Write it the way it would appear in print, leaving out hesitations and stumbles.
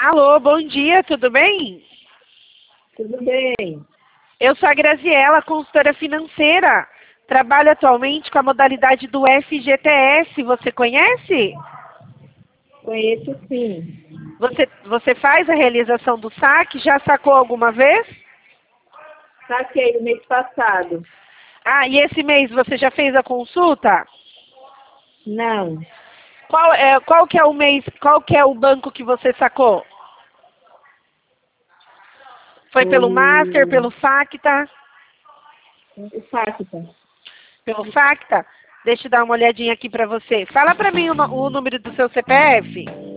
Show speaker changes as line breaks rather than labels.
Alô, bom dia, tudo bem?
Tudo bem.
Eu sou a Graziela, consultora financeira. Trabalho atualmente com a modalidade do FGTS. Você conhece?
Conheço sim.
Você faz a realização do saque? Já sacou alguma vez?
Saquei no mês passado.
Ah, e esse mês você já fez a consulta?
Não.
Qual que é o mês, qual que é o banco que você sacou? Foi pelo Master,
O,
pelo Facta?
o Facta.
Pelo Facta? Deixa eu dar uma olhadinha aqui para você. Fala para mim o número do seu CPF.